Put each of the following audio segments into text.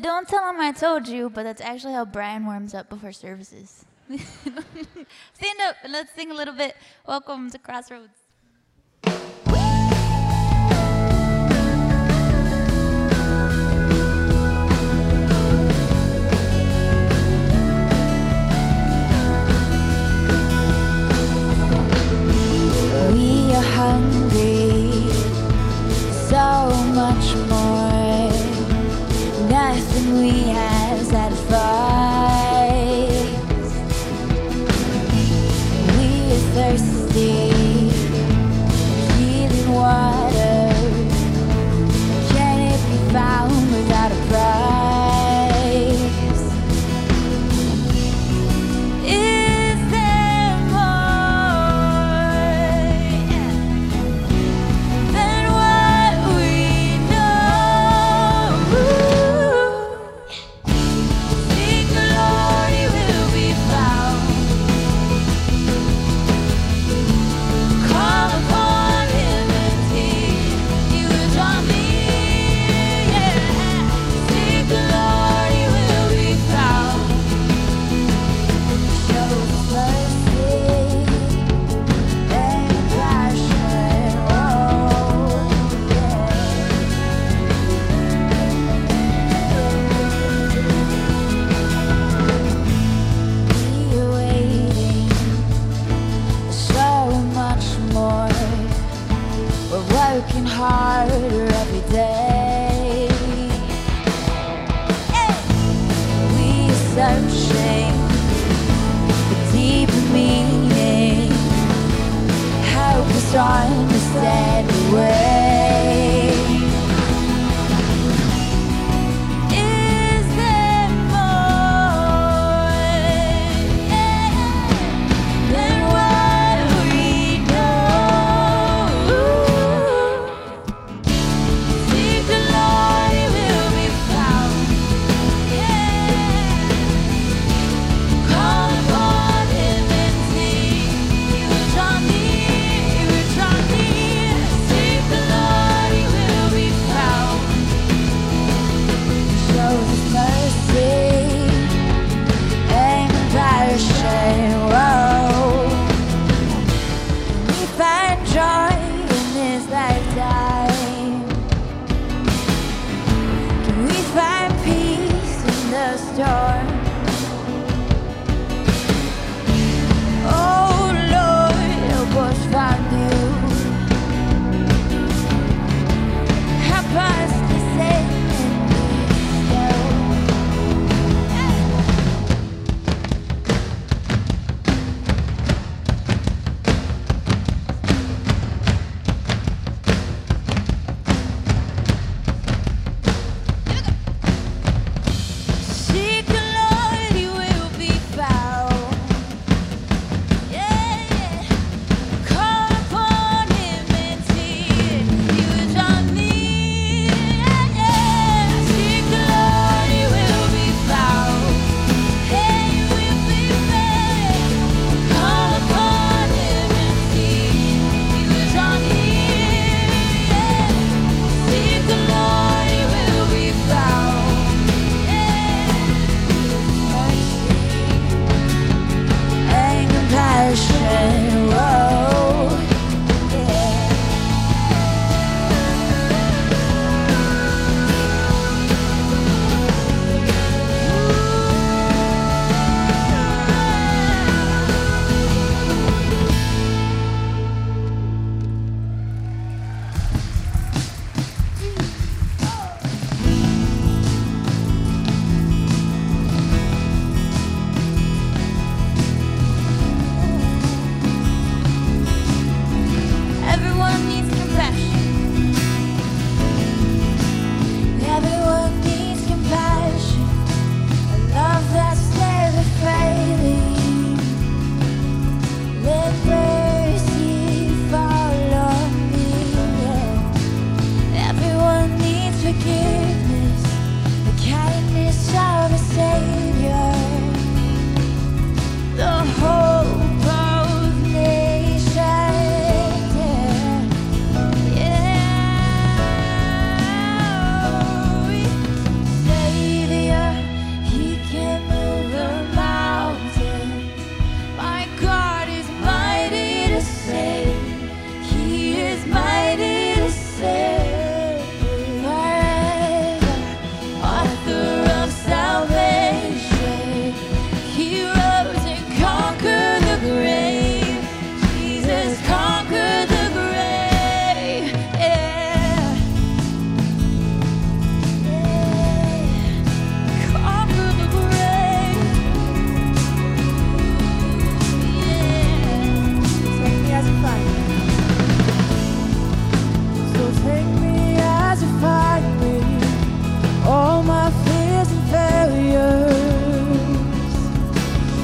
Don't tell him I told you, but that's actually how Brian warms up before services. Stand up and let's sing a little bit. Welcome to Crossroads. We are hungry, so much more. Nothing we have satisfies. We are thirsty, healing water. Can it be found without a price? Is there more than what we know? Seek the Lord, He will be found. Call upon Him and He will draw near. Yeah. Seek the Lord, He will be found. Show His mercy and compassion. Oh, yeah. We are waiting so much more. We're working harder every day. We are searching for deeper meaning. Help us understand the way. Is there more than what we know? Seek the Lord, He will be found. Yeah. Call upon Him and He will draw near. He will draw near. Seek the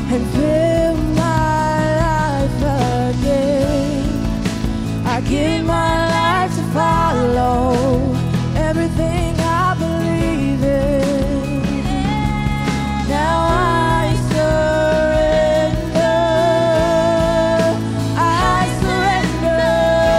and fill my life again. I give my life to follow everything I believe in. Now I surrender. I surrender.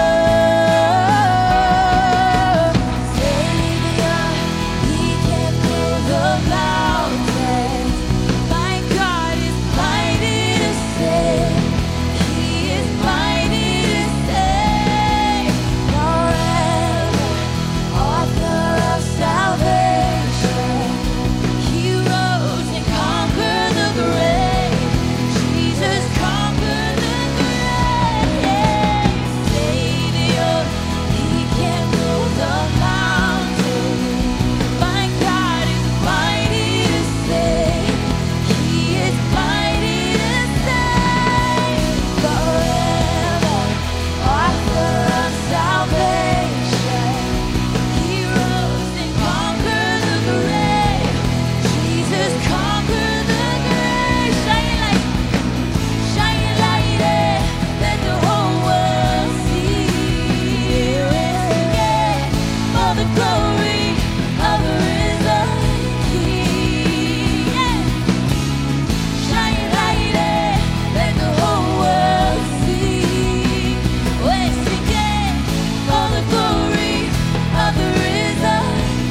Savior, He can move the mountains. My God is mighty to save. He is mighty to save forever. Author of salvation. He rose and conquered the grave. Jesus conquered the grave. Savior, He can move the mountains. My God is mighty to save. He is mighty to save forever. Author of salvation. He rose and conquered the grave. Jesus conquered the grave. Shine your light, let the whole world see. For the glory of the risen King. Shine your light, let the whole world see. We're singing for the glory of the risen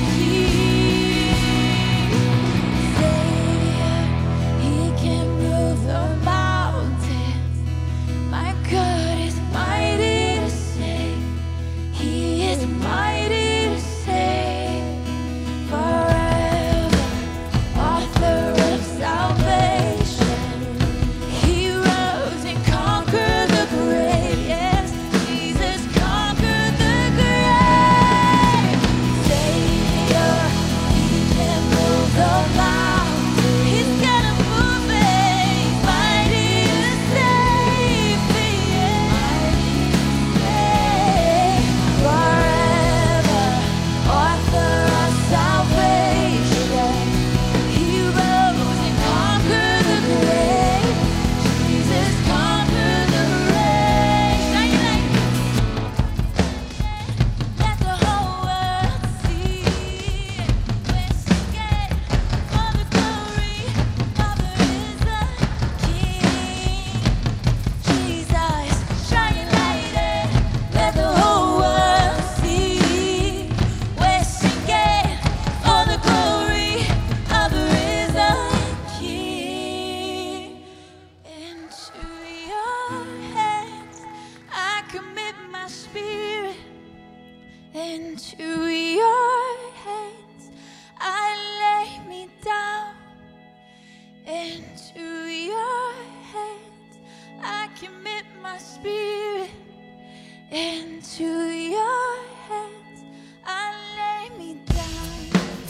King. Savior, He can move the mountains. My God is mighty to save. He is mighty to save forever. Author of salvation. He rose and conquered the grave. Yes, Jesus conquered the grave. Savior, He can move the mountains. He's gonna move it. Mighty to save. He is mighty to save forever. Author of salvation. He rose and conquered the grave. Jesus conquered the grave. Shine your light. Let the whole world see. We're singing for the glory of the risen King. Jesus, shine your light, let the whole world see. We're singing for the glory of the risen King. Into your hands I commit my spirit. Into your hands I lay me down. Into your hands I commit my spirit. Into your hands I lay me down.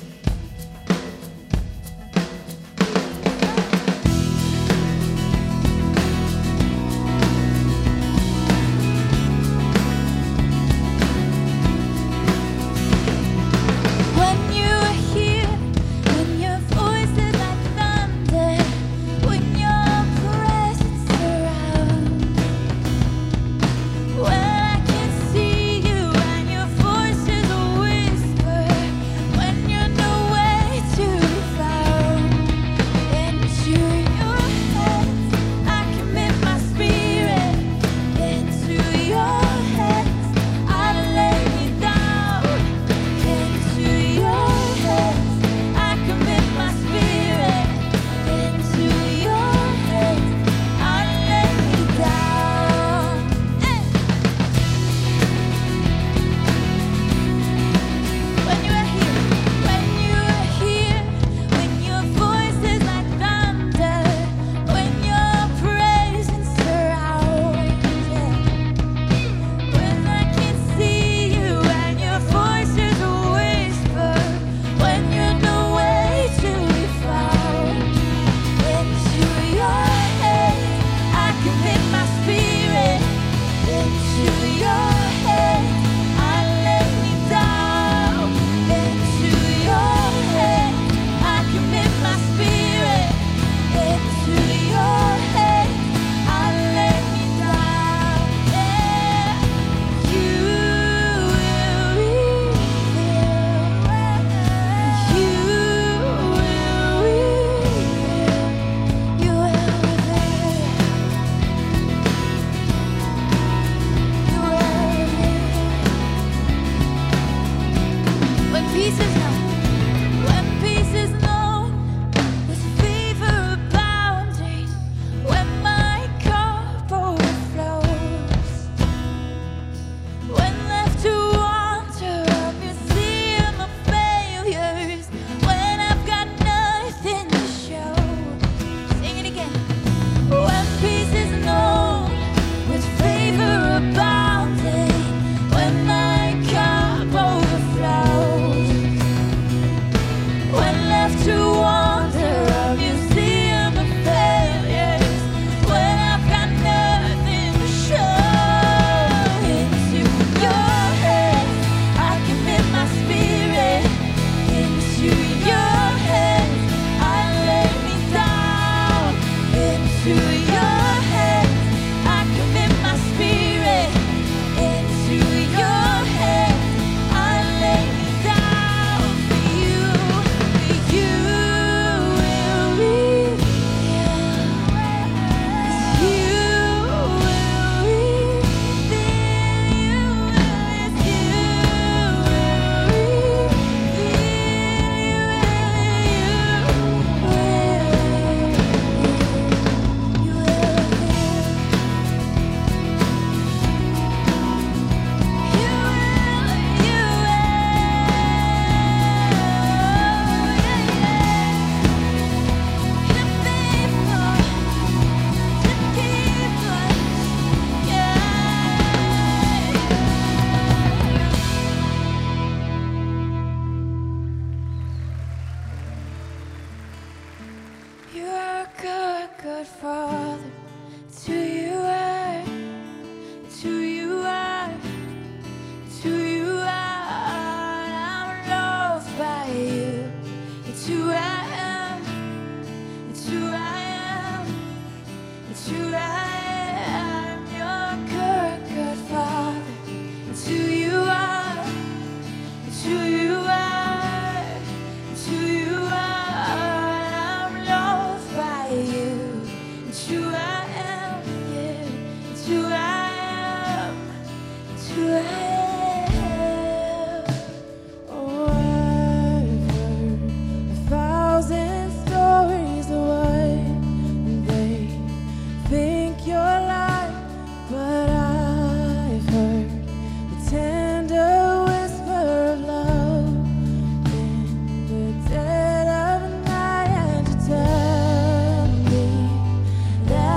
When you are here, when your voice is like thunder, when your presence surrounds, when I can see you good Father. It's who you are. It's who you are. It's who you are. I'm loved by you. It's who I am. It's who I am. It's who I am. You're good, good Father. It's who you are. It's who you are. It's who you are. I'm loved by you. It's who I am. Yeah. It's who I am. It's who I am. Oh, I've heard 1,000 stories of what they think you're like, but I've heard the tender whisper of love in the dead of night, and you tell me that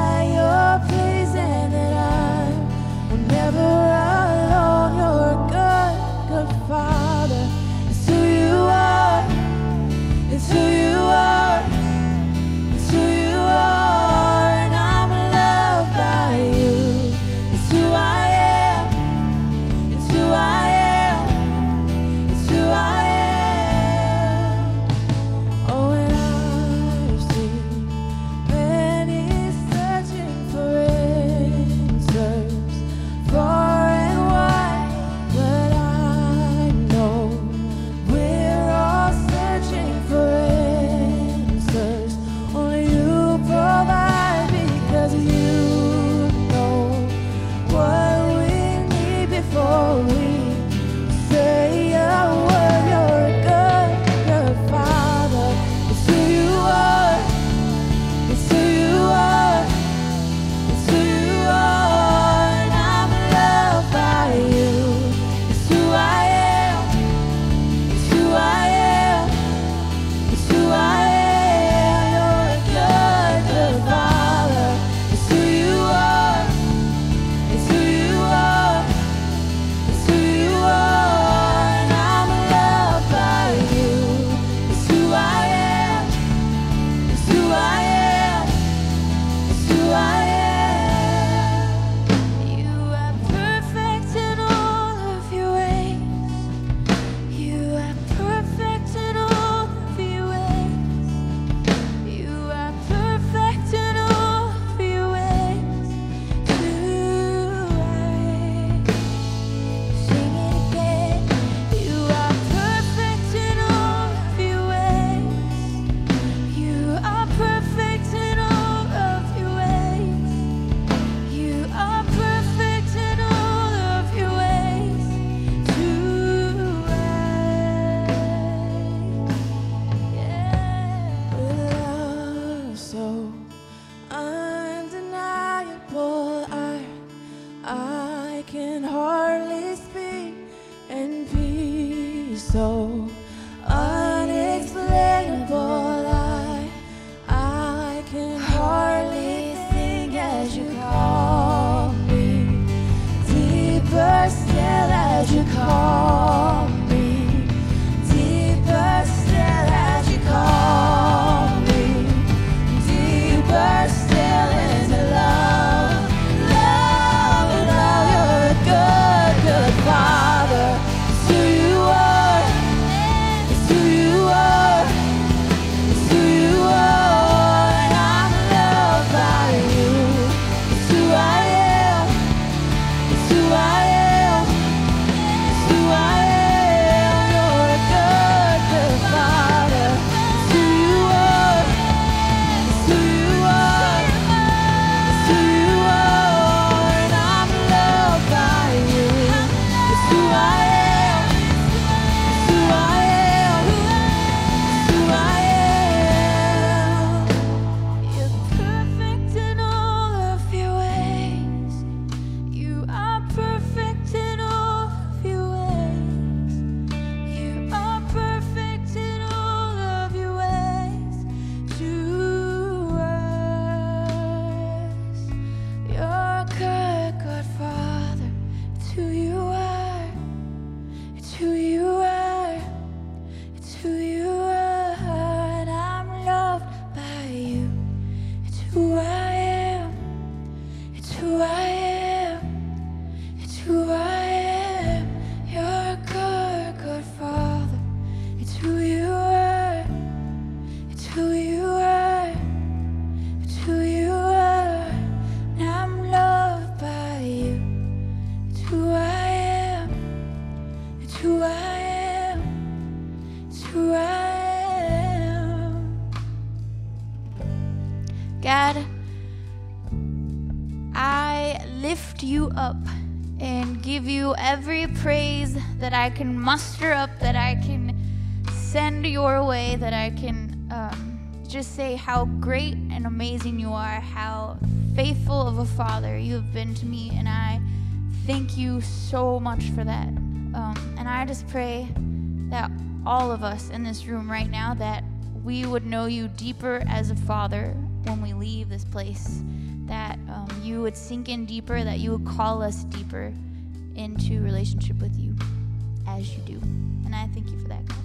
lift you up and give you every praise that I can muster up, that I can send your way, that I can just say how great and amazing you are, how faithful of a father you have been to me, and I thank you so much for that. And I just pray that all of us in this room right now, that we would know you deeper as a father when we leave this place, that you would sink in deeper, that you would call us deeper into relationship with you as you do. And I thank you for that, God.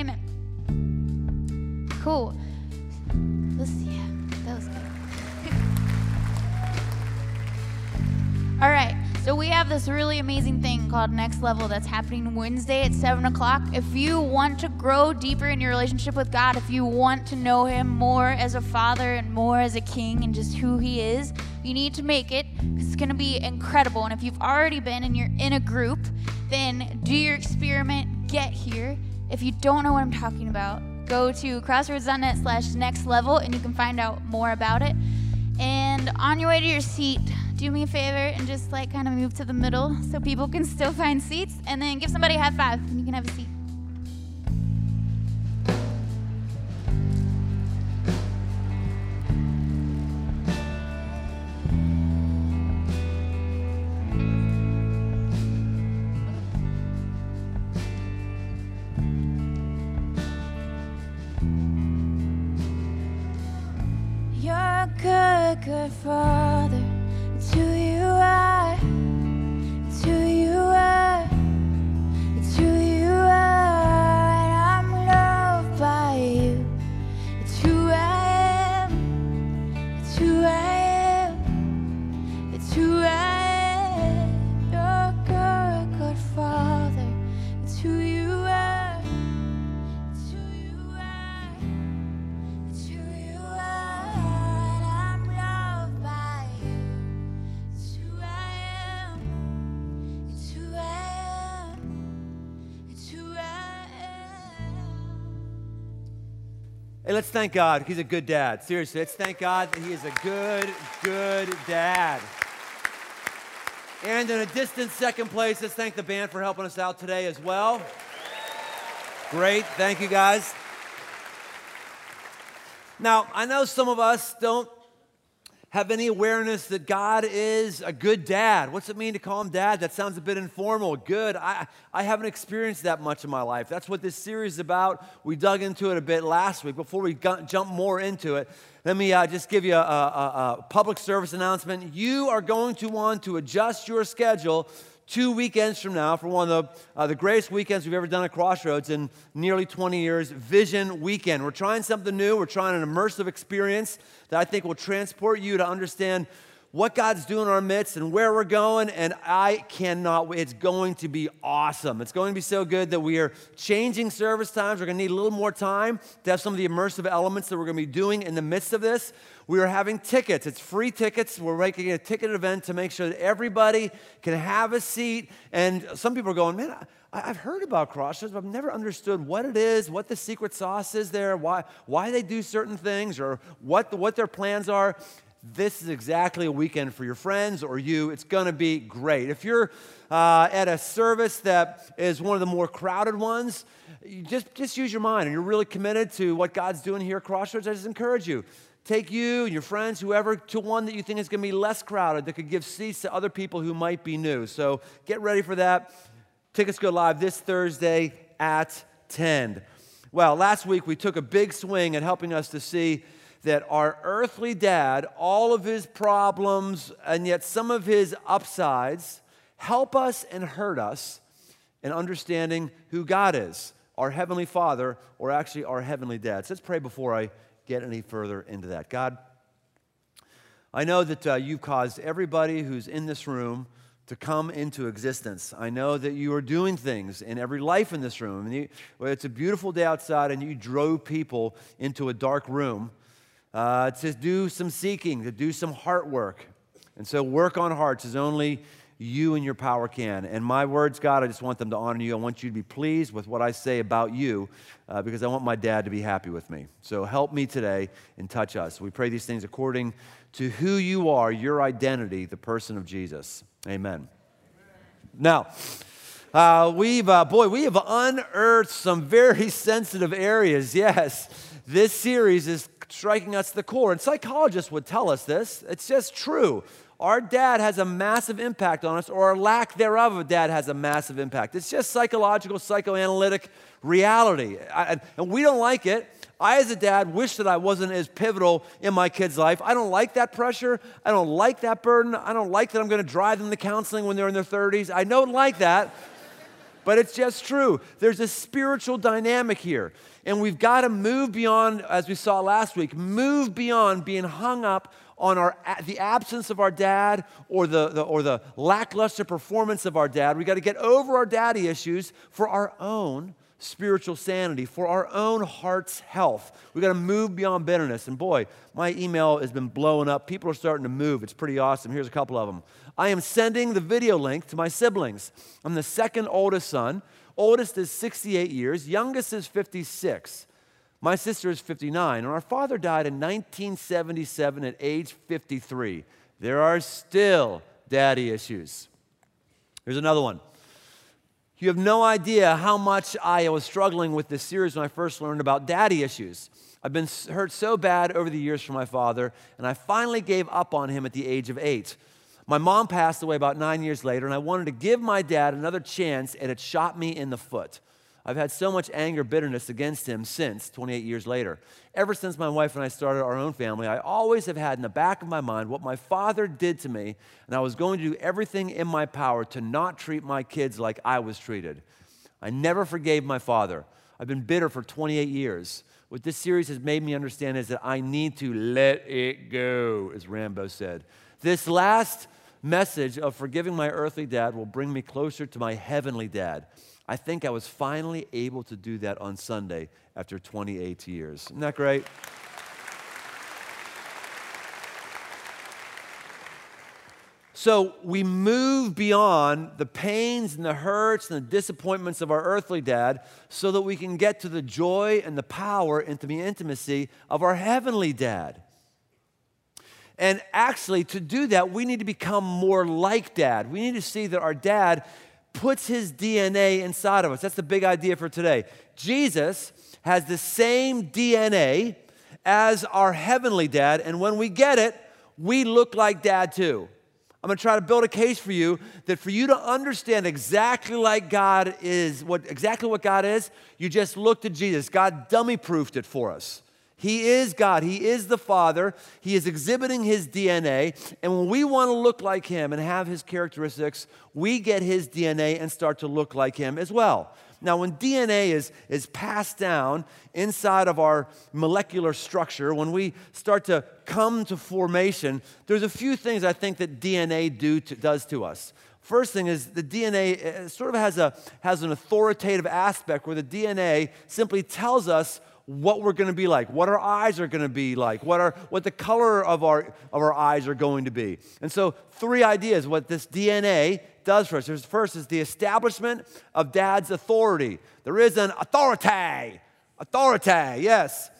Amen. Cool. Yeah, that was good. All right, so we have this really amazing thing called Next Level that's happening Wednesday at 7 o'clock. If you want to grow deeper in your relationship with God, if you want to know him more as a father and more as a king and just who he is, you need to make it. It's going to be incredible. And if you've already been and you're in a group, then do your experiment, get here. If you don't know what I'm talking about, go to crossroads.net/nextlevel and you can find out more about it. And on your way to your seat, do me a favor and just kind of move to the middle so people can still find seats, and then give somebody a high five and you can have a seat. Good Father, it's who you are, it's who you are, it's who you are, and I'm loved by you. It's who I am, it's who I am, it's who I am. You're good, good Father, it's who you are, it's who you are, it's who you are. Hey, let's thank God. He's a good dad. Seriously, let's thank God that he is a good, good dad. And in a distant second place, let's thank the band for helping us out today as well. Great. Thank you, guys. Now, I know some of us don't have any awareness that God is a good dad. What's it mean to call him dad? That sounds a bit informal. Good. I haven't experienced that much in my life. That's what this series is about. We dug into it a bit last week. Before we jump more into it, let me just give you a public service announcement. You are going to want to adjust your schedule 2 weekends from now for one of the greatest weekends we've ever done at Crossroads in nearly 20 years, Vision Weekend. We're trying something new. We're trying an immersive experience that I think will transport you to understand what God's doing in our midst and where we're going, and I cannot wait. It's going to be awesome. It's going to be so good that we are changing service times. We're going to need a little more time to have some of the immersive elements that we're going to be doing in the midst of this. We are having tickets. It's free tickets. We're making it a ticket event to make sure that everybody can have a seat. And some people are going, man, I've heard about Crossroads, but I've never understood what it is, what the secret sauce is there, why they do certain things, or what their plans are. This is exactly a weekend for your friends or you. It's going to be great. If you're at a service that is one of the more crowded ones, you just use your mind and you're really committed to what God's doing here at Crossroads, I just encourage you. Take you and your friends, whoever, to one that you think is going to be less crowded, that could give seats to other people who might be new. So get ready for that. Tickets go live this Thursday at 10. Well, last week we took a big swing at helping us to see that our earthly dad, all of his problems and yet some of his upsides, help us and hurt us in understanding who God is, our Heavenly Father, or actually our Heavenly Dad. So let's pray before I get any further into that. God, I know that you've caused everybody who's in this room to come into existence. I know that you are doing things in every life in this room. It's a beautiful day outside, and you drove people into a dark room to do some seeking, to do some heart work. And so work on hearts as only you and your power can. And my words, God, I just want them to honor you. I want you to be pleased with what I say about you because I want my dad to be happy with me. So help me today and touch us. We pray these things according to who you are, your identity, the person of Jesus. Amen. Now, we have unearthed some very sensitive areas. Yes, this series is striking us to the core, and psychologists would tell us this. It's just true. Our dad has a massive impact on us, or our lack thereof of dad has a massive impact. It's just psychological, psychoanalytic reality, and we don't like it. I, as a dad, wish that I wasn't as pivotal in my kid's life. I don't like that pressure. I don't like that burden. I don't like that I'm going to drive them to counseling when they're in their 30s. I don't like that, but it's just true. There's a spiritual dynamic here, and we've got to move beyond, as we saw last week, move beyond being hung up on the absence of our dad or the lackluster performance of our dad. We've got to get over our daddy issues for our own spiritual sanity, for our own heart's health. We've got to move beyond bitterness. And boy, my email has been blowing up. People are starting to move. It's pretty awesome. Here's a couple of them. I am sending the video link to my siblings. I'm the second oldest son. Oldest is 68 years. Youngest is 56. My sister is 59. And our father died in 1977 at age 53. There are still daddy issues. Here's another one. You have no idea how much I was struggling with this series when I first learned about daddy issues. I've been hurt so bad over the years from my father, and I finally gave up on him at the age of 8. My mom passed away about 9 years later, and I wanted to give my dad another chance, and it shot me in the foot. I've had so much anger, bitterness against him since, 28 years later. Ever since my wife and I started our own family, I always have had in the back of my mind what my father did to me, and I was going to do everything in my power to not treat my kids like I was treated. I never forgave my father. I've been bitter for 28 years. What this series has made me understand is that I need to let it go, as Rambo said. This last message of forgiving my earthly dad will bring me closer to my heavenly dad. I think I was finally able to do that on Sunday after 28 years. Isn't that great? So we move beyond the pains and the hurts and the disappointments of our earthly dad so that we can get to the joy and the power and the intimacy of our heavenly dad. And actually, to do that, we need to become more like dad. We need to see that our dad puts his DNA inside of us. That's the big idea for today. Jesus has the same DNA as our heavenly dad, and when we get it, we look like dad too. I'm going to try to build a case for you that for you to understand exactly like God is, exactly what God is, you just look to Jesus. God dummy-proofed it for us. He is God. He is the Father. He is exhibiting His DNA. And when we want to look like Him and have His characteristics, we get His DNA and start to look like Him as well. Now, when DNA is passed down inside of our molecular structure, when we start to come to formation, there's a few things I think that DNA does to us. First thing is the DNA sort of has an authoritative aspect where the DNA simply tells us what we're going to be like, what our eyes are going to be like, what the color of our eyes are going to be. And so 3 ideas what this DNA does for us. First is the establishment of dad's authority. There is an authority, yes.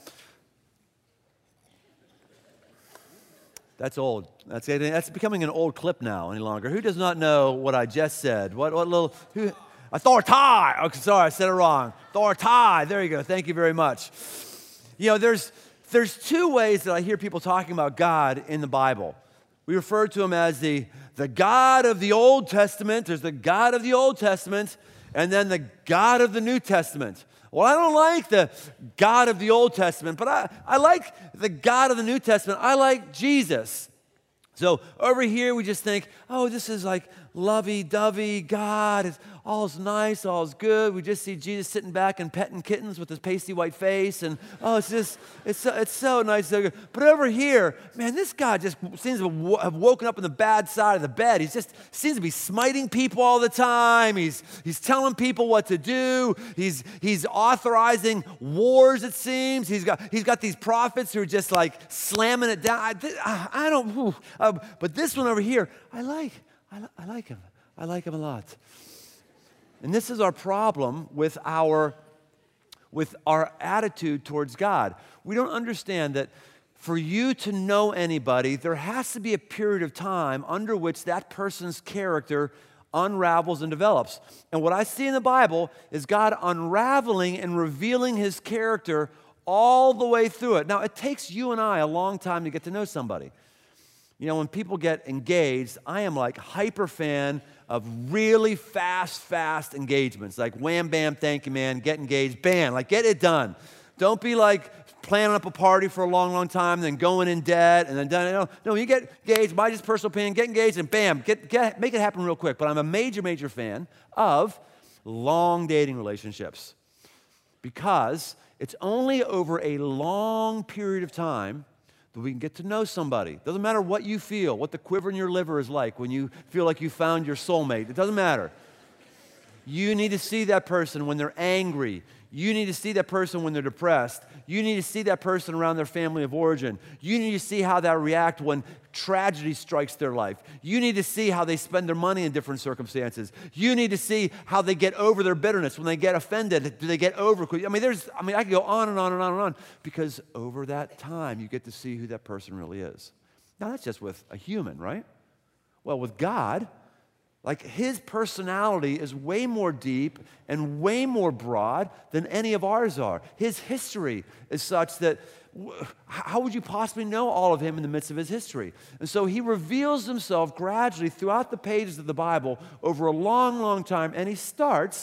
That's old. That's becoming an old clip now any longer. Who does not know what I just said? Authority. Oh, sorry, I said it wrong. Authority. There you go. Thank you very much. You know, there's 2 ways that I hear people talking about God in the Bible. We refer to Him as the God of the Old Testament. There's the God of the Old Testament, and then the God of the New Testament. Well, I don't like the God of the Old Testament, but I like the God of the New Testament. I like Jesus. So over here, we just think, oh, this is like lovey-dovey God. All's nice, all's good. We just see Jesus sitting back and petting kittens with his pasty white face. And, oh, it's so nice. So good. But over here, man, this God just seems to have woken up on the bad side of the bed. He just seems to be smiting people all the time. He's telling people what to do. He's authorizing wars, it seems. He's got these prophets who are just like slamming it down. But this one over here, I like him. I like him a lot. And this is our problem with our attitude towards God. We don't understand that for you to know anybody, there has to be a period of time under which that person's character unravels and develops. And what I see in the Bible is God unraveling and revealing his character all the way through it. Now, it takes you and I a long time to get to know somebody. You know, when people get engaged, I am like hyper fan of really fast engagements. Like wham, bam, thank you, man, get engaged, bam, like get it done. Don't be like planning up a party for a long time, then going in debt, and then done. No, you get engaged, my just personal opinion, get engaged, and bam, make it happen real quick. But I'm a major fan of long dating relationships because it's only over a long period of time that we can get to know somebody. Doesn't matter what you feel, what the quiver in your liver is like when you feel like you found your soulmate. It doesn't matter. You need to see that person when they're angry. You need to see that person when they're depressed. You need to see that person around their family of origin. You need to see how they react when tragedy strikes their life. You need to see how they spend their money in different circumstances. You need to see how they get over their bitterness. When they get offended, do they get over? I could go on and on, because over that time, you get to see who that person really is. Now, that's just with a human, right? Well, with God, like his personality is way more deep and way more broad than any of ours are. His history is such that how would you possibly know all of him in the midst of his history? And so he reveals himself gradually throughout the pages of the Bible over a long time, and he starts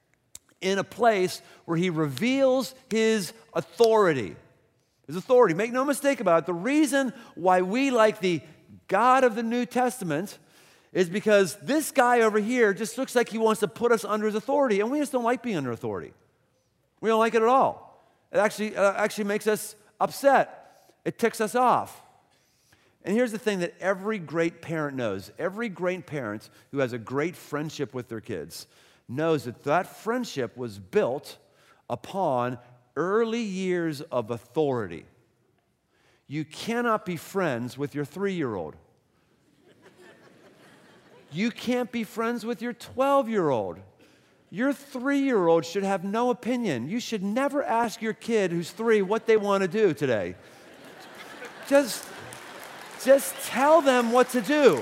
in a place where he reveals his authority. His authority. Make no mistake about it. The reason why we like the God of the New Testament is because this guy over here just looks like he wants to put us under his authority, and we just don't like being under authority. We don't like it at all. It actually makes us upset. It ticks us off. And here's the thing that every great parent knows. Every great parent who has a great friendship with their kids knows that that friendship was built upon early years of authority. You cannot be friends with your 3-year-old. You can't be friends with your 12-year-old. Your 3-year-old should have no opinion. You should never ask your kid who's 3 what they want to do today. Just tell them what to do.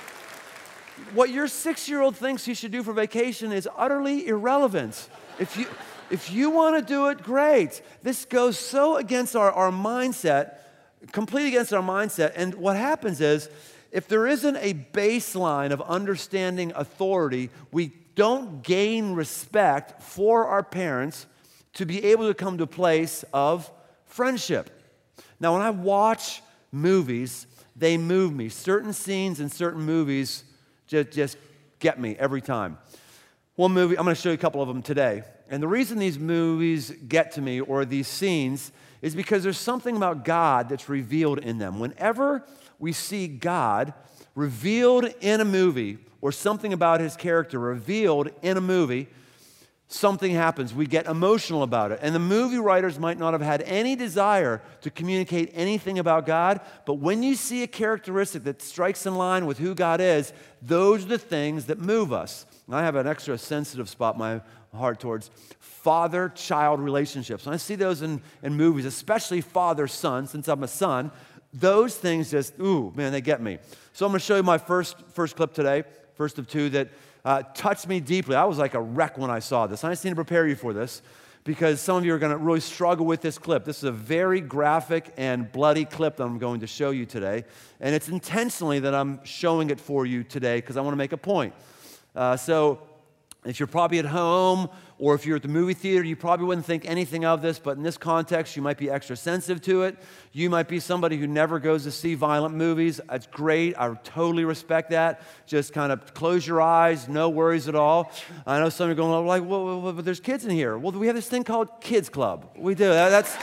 What your 6-year-old thinks you should do for vacation is utterly irrelevant. If you want to do it, great. This goes so against our mindset, completely against our mindset. And what happens is, if there isn't a baseline of understanding authority, we don't gain respect for our parents to be able to come to a place of friendship. Now, when I watch movies, they move me. Certain scenes in certain movies just get me every time. One movie, I'm going to show you a couple of them today. And the reason these movies get to me, or these scenes, is because there's something about God that's revealed in them. Whenever we see God revealed in a movie, or something about his character revealed in a movie, something happens. We get emotional about it. And the movie writers might not have had any desire to communicate anything about God, but when you see a characteristic that strikes in line with who God is, those are the things that move us. And I have an extra sensitive spot in my heart towards father-child relationships. And I see those in movies, especially father-son, since I'm a son. Those things just, ooh, man, they get me. So I'm going to show you my first clip today, first of two that touched me deeply. I was like a wreck when I saw this. I just need to prepare you for this because some of you are going to really struggle with this clip. This is a very graphic and bloody clip that I'm going to show you today. And it's intentionally that I'm showing it for you today because I want to make a point. So if you're probably at home or if you're at the movie theater, you probably wouldn't think anything of this, but in this context, you might be extra sensitive to it. You might be somebody who never goes to see violent movies. That's great. I totally respect that. Just kind of close your eyes, no worries at all. I know some of you are going like, well, there's kids in here. Well, we have this thing called Kids Club. We do. That's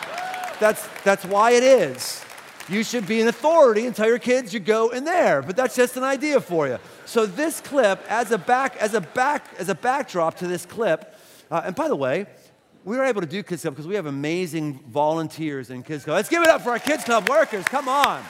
why it is. You should be an authority and tell your kids you go in there, but that's just an idea for you. So this clip, as a backdrop to this clip, and by the way, we were able to do Kids Club because we have amazing volunteers in Kids Club. Let's give it up for our Kids Club workers. Come on.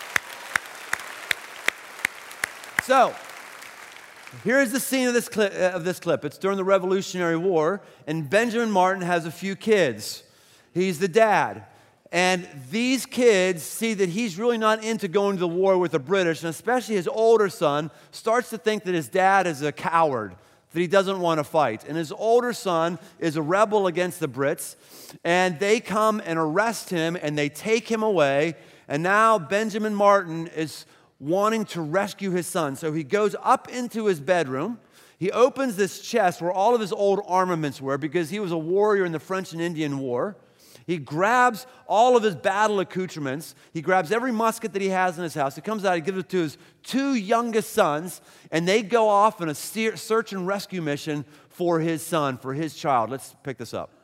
So here's the scene of this clip. It's during the Revolutionary War, and Benjamin Martin has a few kids. He's the dad. And these kids see that he's really not into going to the war with the British, and especially his older son starts to think that his dad is a coward, that he doesn't want to fight. And his older son is a rebel against the Brits, and they come and arrest him, and they take him away. And now Benjamin Martin is wanting to rescue his son. So he goes up into his bedroom. He opens this chest where all of his old armaments were, because he was a warrior in the French and Indian War. He grabs all of his battle accoutrements. He grabs every musket that he has in his house. He comes out, he gives it to his two youngest sons, and they go off on a search and rescue mission for his son, for his child. Let's pick this up.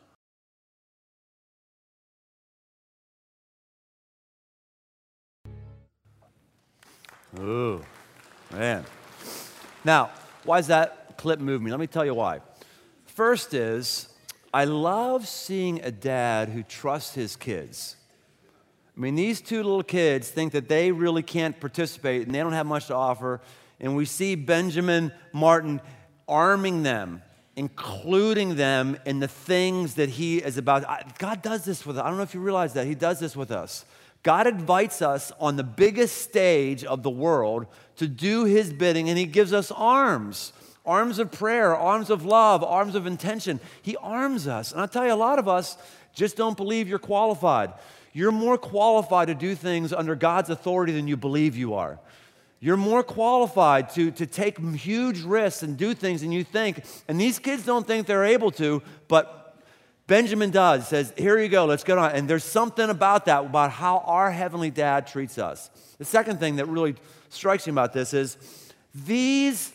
Ooh, man. Now, why does that clip move me? Let me tell you why. First is, I love seeing a dad who trusts his kids. I mean, these two little kids think that they really can't participate and they don't have much to offer. And we see Benjamin Martin arming them, including them in the things that he is about. God does this with us. I don't know if you realize that. He does this with us. God invites us on the biggest stage of the world to do his bidding, and he gives us arms. Arms of prayer, arms of love, arms of intention. He arms us. And I'll tell you, a lot of us just don't believe you're qualified. You're more qualified to do things under God's authority than you believe you are. You're more qualified to take huge risks and do things than you think. And these kids don't think they're able to, but Benjamin does. He says, here you go, let's get on. And there's something about that, about how our Heavenly Dad treats us. The second thing that really strikes me about this is these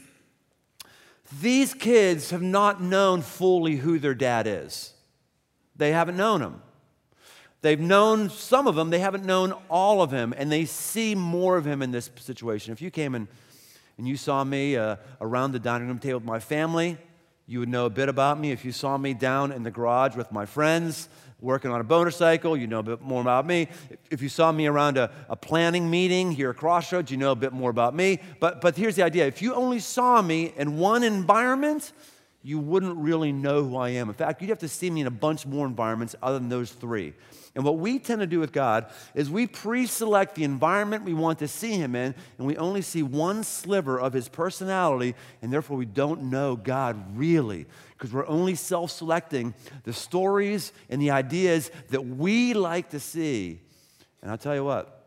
kids have not known fully who their dad is. They haven't known him. They've known some of him, they haven't known all of him, and they see more of him in this situation. If you came in and you saw me around the dining room table with my family, you would know a bit about me. If you saw me down in the garage with my friends, working on a motorcycle, you know a bit more about me. If you saw me around a planning meeting here at Crossroads, you know a bit more about me. But here's the idea. If you only saw me in one environment, you wouldn't really know who I am. In fact, you'd have to see me in a bunch more environments other than those three. And what we tend to do with God is we pre-select the environment we want to see him in, and we only see one sliver of his personality, and therefore we don't know God really, because we're only self-selecting the stories and the ideas that we like to see. And I'll tell you what,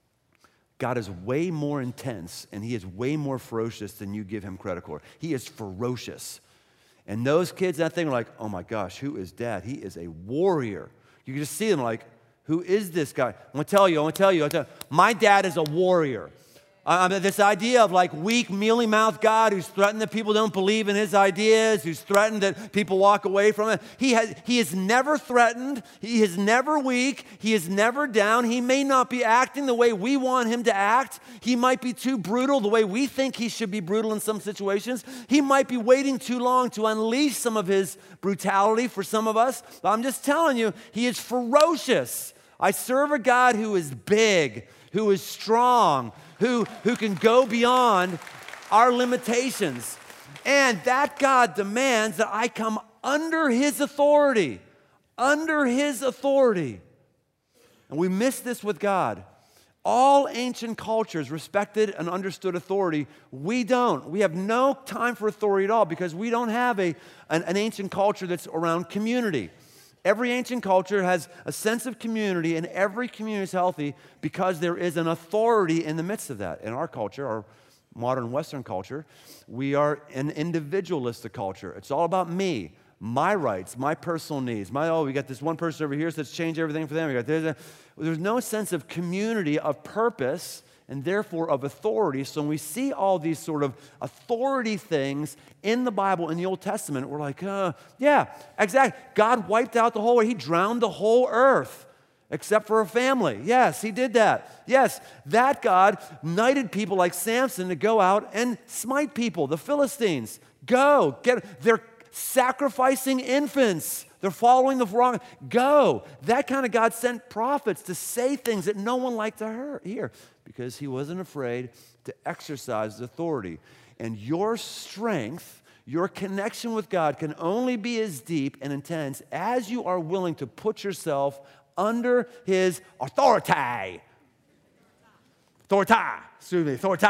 God is way more intense, and he is way more ferocious than you give him credit for. He is ferocious. And those kids, that thing, are like, oh my gosh, who is Dad? He is a warrior. You can just see them like, who is this guy? I'm going to tell you. My dad is a warrior. This idea of like weak, mealy-mouthed God who's threatened that people don't believe in his ideas, who's threatened that people walk away from it. He is never threatened. He is never weak. He is never down. He may not be acting the way we want him to act. He might be too brutal the way we think he should be brutal in some situations. He might be waiting too long to unleash some of his brutality for some of us. But I'm just telling you, he is ferocious. I serve a God who is big, who is strong, who can go beyond our limitations. And that God demands that I come under his authority. Under his authority. And we miss this with God. All ancient cultures respected and understood authority. We don't. We have no time for authority at all because we don't have an ancient culture that's around community. Every ancient culture has a sense of community, and every community is healthy because there is an authority in the midst of that. In our culture, our modern Western culture, we are an individualistic culture. It's all about me, my rights, my personal needs. We got this one person over here, so let's change everything for them. There's no sense of community, of purpose, and therefore of authority. So when we see all these sort of authority things in the Bible, in the Old Testament, we're like, yeah, exactly. God wiped out the whole earth. He drowned the whole earth except for a family. Yes, he did that. Yes, that God knighted people like Samson to go out and smite people, the Philistines. They're sacrificing infants. They're following the wrong. That kind of God sent prophets to say things that no one liked to hear because he wasn't afraid to exercise his authority. And your strength, your connection with God can only be as deep and intense as you are willing to put yourself under his authority. Authority.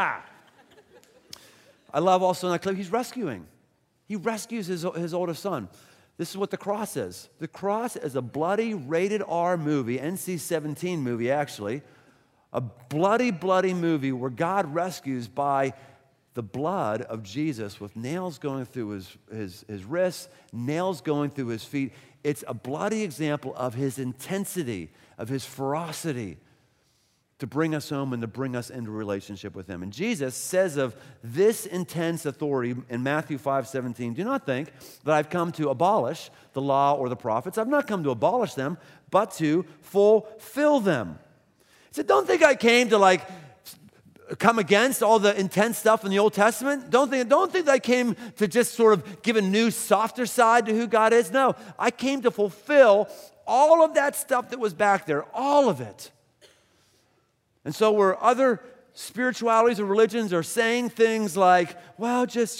I love also in that clip, he's rescuing. He rescues his oldest son. This is what the cross is. The cross is a bloody rated R movie, NC-17 movie actually, a bloody, bloody movie where God rescues by the blood of Jesus with nails going through his wrists, nails going through his feet. It's a bloody example of his intensity, of his ferocity to bring us home and to bring us into a relationship with him. And Jesus says of this intense authority in Matthew 5:17, do not think that I've come to abolish the law or the prophets. I've not come to abolish them, but to fulfill them. He said, don't think I came to come against all the intense stuff in the Old Testament. Don't think that I came to just sort of give a new, softer side to who God is. No, I came to fulfill all of that stuff that was back there, all of it. And so where other spiritualities or religions are saying things like, well, just,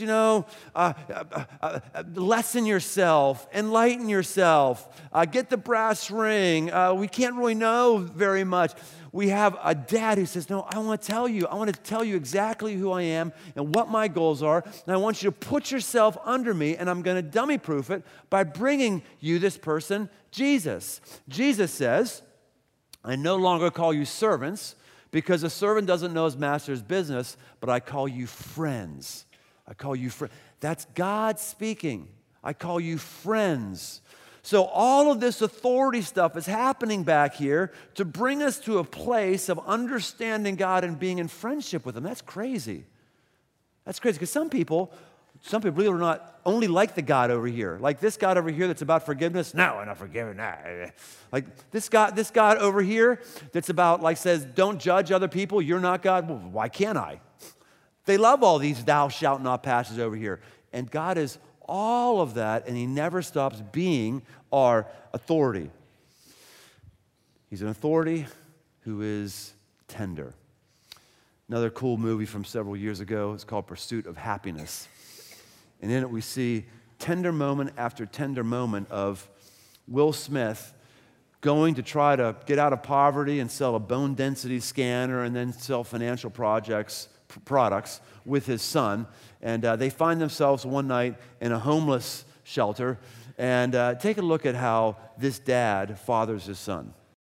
lessen yourself, enlighten yourself, get the brass ring. We can't really know very much. We have a dad who says, no, I want to tell you exactly who I am and what my goals are, and I want you to put yourself under me, and I'm going to dummy-proof it by bringing you this person, Jesus. Jesus says, I no longer call you servants, because a servant doesn't know his master's business, but I call you friends. I call you friends. That's God speaking. I call you friends. So all of this authority stuff is happening back here to bring us to a place of understanding God and being in friendship with him. That's crazy. That's crazy, because some people, believe it or not, only like the God over here. Like this God over here that's about forgiveness. No, I'm not forgiving that. Like this God over here that's about, says, don't judge other people. You're not God. Well, why can't I? They love all these thou shalt not passages over here. And God is all of that, and he never stops being our authority. He's an authority who is tender. Another cool movie from several years ago is called Pursuit of Happiness. And in it we see tender moment after tender moment of Will Smith going to try to get out of poverty and sell a bone density scanner and then sell financial products with his son. And they find themselves one night in a homeless shelter. And take a look at how this dad fathers his son.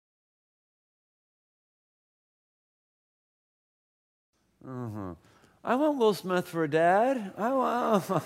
I want Will Smith for a dad. I want...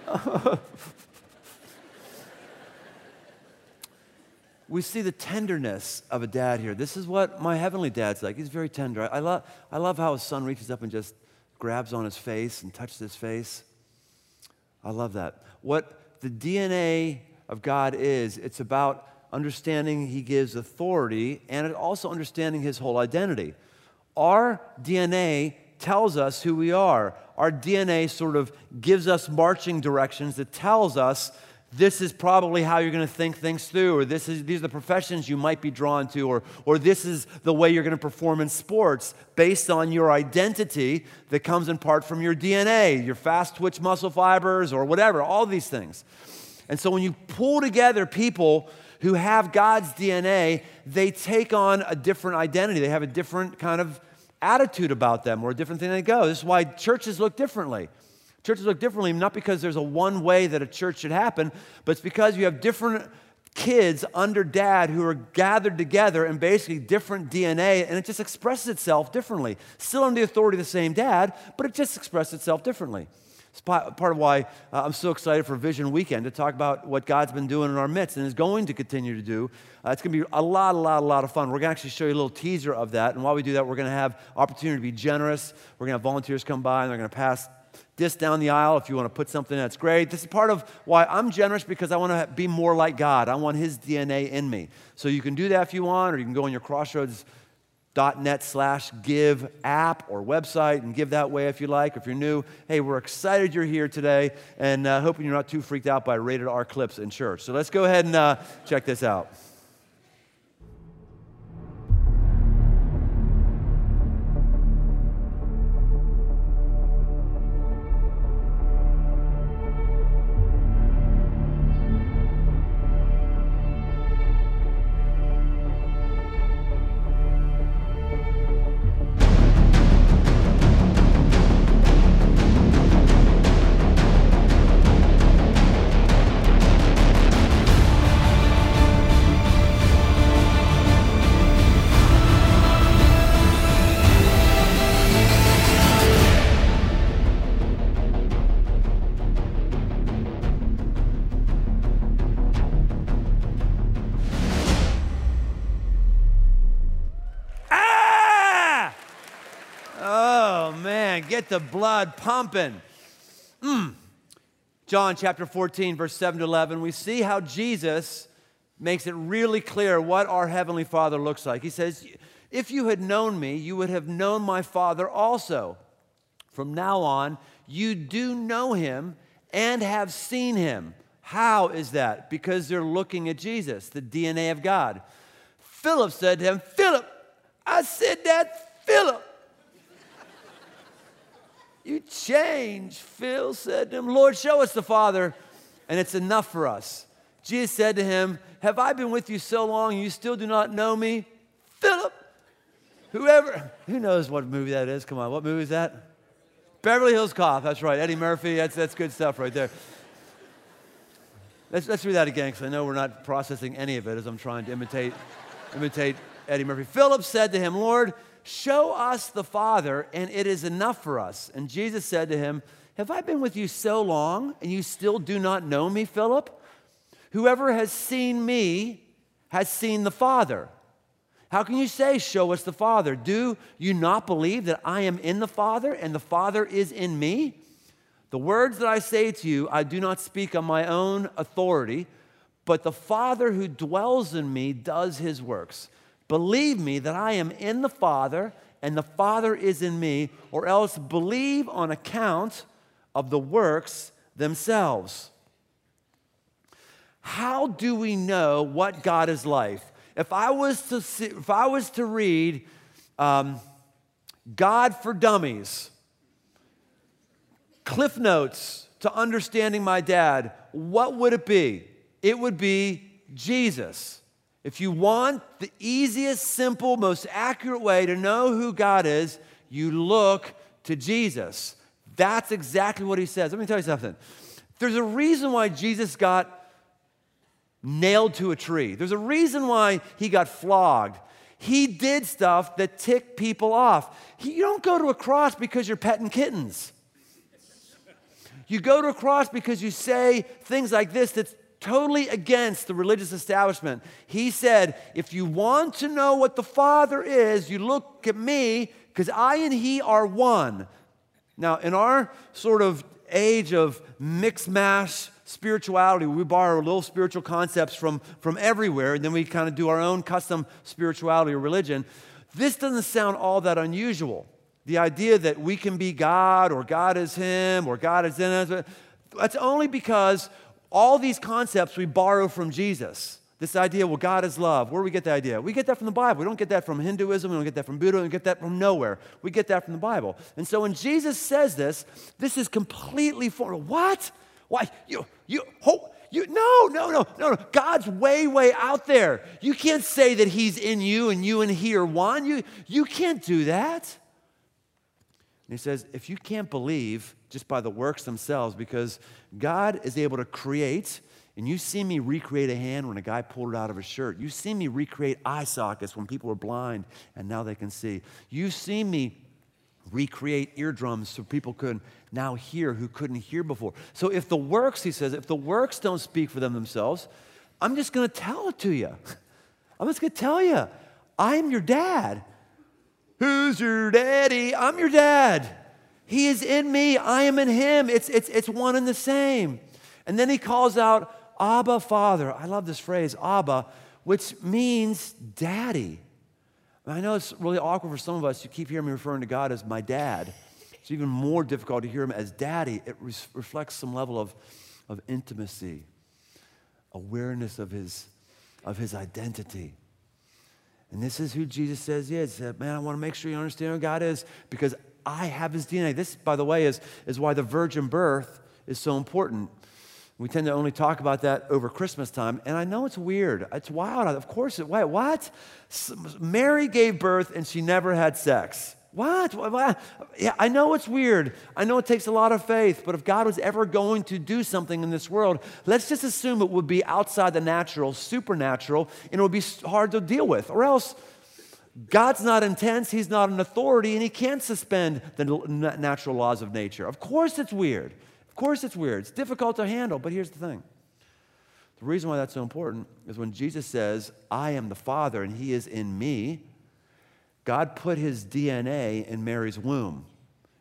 We see the tenderness of a dad here. This is what my heavenly dad's like. He's very tender. I love how his son reaches up and just grabs on his face and touches his face. I love that. What the DNA of God is, it's about understanding he gives authority and also understanding his whole identity. Our DNA tells us who we are. Our DNA sort of gives us marching directions that tells us this is probably how you're going to think things through, or these are the professions you might be drawn to, or this is the way you're going to perform in sports based on your identity that comes in part from your DNA, your fast twitch muscle fibers or whatever, all these things. And so when you pull together people who have God's DNA, they take on a different identity. They have a different kind of attitude about them, or a different thing they go. This is why churches look differently. Churches look differently, not because there's a one way that a church should happen, but it's because you have different kids under dad who are gathered together and basically different DNA, and it just expresses itself differently. Still under the authority of the same dad, but it just expresses itself differently. It's part of why I'm so excited for Vision Weekend to talk about what God's been doing in our midst and is going to continue to do. It's going to be a lot of fun. We're going to actually show you a little teaser of that, and while we do that, we're going to have opportunity to be generous. We're going to have volunteers come by, and they're going to pass this down the aisle if you want to put something. That's great. This is part of why I'm generous, because I want to be more like God. I want his DNA in me. So you can do that if you want, or you can go on your crossroads.net/give app or website and give that way if you like. If you're new, hey, we're excited you're here today, and hoping you're not too freaked out by rated R clips in church. So let's go ahead and check this out. man, get the blood pumping. John chapter 14, verse 7 to 11, we see how Jesus makes it really clear what our Heavenly Father looks like. He says, if you had known me, you would have known my Father also. From now on, you do know him and have seen him. How is that? Because they're looking at Jesus, the DNA of God. Philip said to him, Philip, I said that, Philip. You change, Phil said to him. Lord, show us the Father, and it's enough for us. Jesus said to him, have I been with you so long and you still do not know me? Philip, who knows what movie that is? Come on, what movie is that? Beverly Hills Cop, that's right. Eddie Murphy, that's good stuff right there. Let's read that again, because I know we're not processing any of it as I'm trying to imitate Eddie Murphy. Philip said to him, Lord, show us the Father, and it is enough for us. And Jesus said to him, have I been with you so long, and you still do not know me, Philip? Whoever has seen me has seen the Father. How can you say, show us the Father? Do you not believe that I am in the Father, and the Father is in me? The words that I say to you, I do not speak on my own authority, but the Father who dwells in me does his works. Believe me that I am in the Father, and the Father is in me, or else believe on account of the works themselves. How do we know what God is like? If I was to read God for Dummies, Cliff Notes to Understanding My Dad, what would it be? It would be Jesus. If you want the easiest, simple, most accurate way to know who God is, you look to Jesus. That's exactly what he says. Let me tell you something. There's a reason why Jesus got nailed to a tree. There's a reason why he got flogged. He did stuff that ticked people off. You don't go to a cross because you're petting kittens. You go to a cross because you say things like this that's totally against the religious establishment. He said, if you want to know what the Father is, you look at me, because I and he are one. Now, in our sort of age of mixed mash spirituality, we borrow little spiritual concepts from everywhere, and then we kind of do our own custom spirituality or religion. This doesn't sound all that unusual. The idea that we can be God, or God is him, or God is in us, that's only because all these concepts we borrow from Jesus. This idea, well, God is love. Where do we get the idea? We get that from the Bible. We don't get that from Hinduism. We don't get that from Buddha. We don't get that from nowhere. We get that from the Bible. And so when Jesus says this is completely foreign. What? Why? No. God's way out there. You can't say that he's in you and he are one. You can't do that. And he says, if you can't believe just by the works themselves, because God is able to create, and you see me recreate a hand when a guy pulled it out of his shirt. You see me recreate eye sockets when people were blind and now they can see. You see me recreate eardrums so people could now hear who couldn't hear before. So if the works, he says, if the works don't speak for them themselves, I'm just going to tell it to you. I'm just going to tell you, I'm your dad. Who's your daddy? I'm your dad. He is in me. I am in him. It's one and the same. And then he calls out, Abba, Father. I love this phrase, Abba, which means daddy. I know it's really awkward for some of us. You keep hearing me referring to God as my dad. It's even more difficult to hear him as daddy. It reflects some level of intimacy, awareness of his identity. And this is who Jesus says he is. He said, man, I want to make sure you understand who God is because I have his DNA. This, by the way, is why the virgin birth is so important. We tend to only talk about that over Christmas time, and I know it's weird. It's wild. Of course, wait, what? Mary gave birth and she never had sex. What? Yeah, I know it's weird. I know it takes a lot of faith, but if God was ever going to do something in this world, let's just assume it would be outside the natural, supernatural, and it would be hard to deal with. Or else, God's not intense, he's not an authority, and he can't suspend the natural laws of nature. Of course it's weird. Of course it's weird. It's difficult to handle, but here's the thing. The reason why that's so important is when Jesus says, I am the Father and he is in me, God put his DNA in Mary's womb.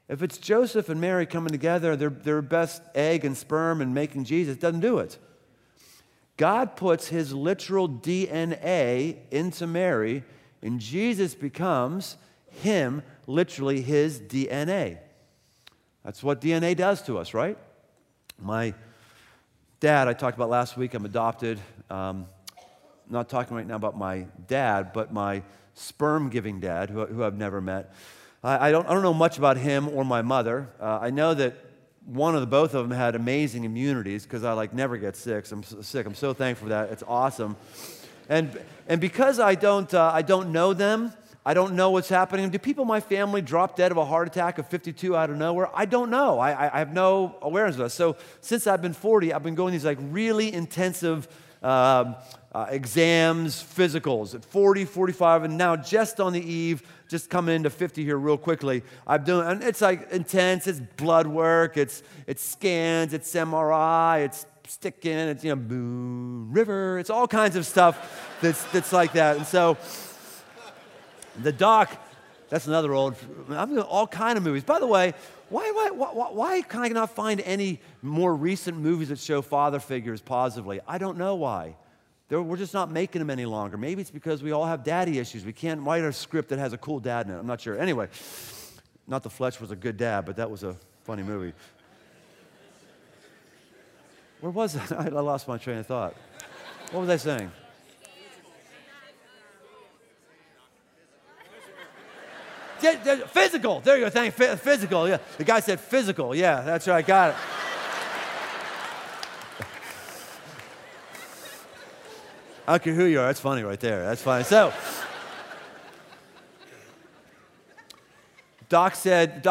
If it's Joseph and Mary coming together, their best egg and sperm and making Jesus, it doesn't do it. God puts his literal DNA into Mary, and Jesus becomes him, literally his DNA. That's what DNA does to us, right? My dad, I talked about last week, I'm adopted. I'm not talking right now about my dad, but my sperm-giving dad, who I've never met. I don't know much about him or my mother. I know that both of them had amazing immunities because I never get sick. I'm so thankful for that. It's awesome. And because I don't know them, I don't know what's happening. Do people in my family drop dead of a heart attack at 52 out of nowhere? I don't know. I have no awareness of that. So since I've been 40, I've been going these really intensive exams, physicals at 40, 45, and now just on the eve, just coming into 50 here real quickly. And it's intense. It's blood work. It's scans. It's MRI. It's sticking. It's Moon River. It's all kinds of stuff that's like that. And so the doc, that's another old. I'm doing all kind of movies. By the way, why can I not find any more recent movies that show father figures positively? I don't know why. We're just not making them any longer. Maybe it's because we all have daddy issues. We can't write a script that has a cool dad in it. I'm not sure. Anyway, not that Fletch was a good dad, but that was a funny movie. Where was it? I lost my train of thought. What was I saying? Physical. There you go. Thank you. Physical. Yeah. The guy said physical. Yeah, that's right. Got it. I don't care who you are. That's funny right there. That's funny. So, Doc said,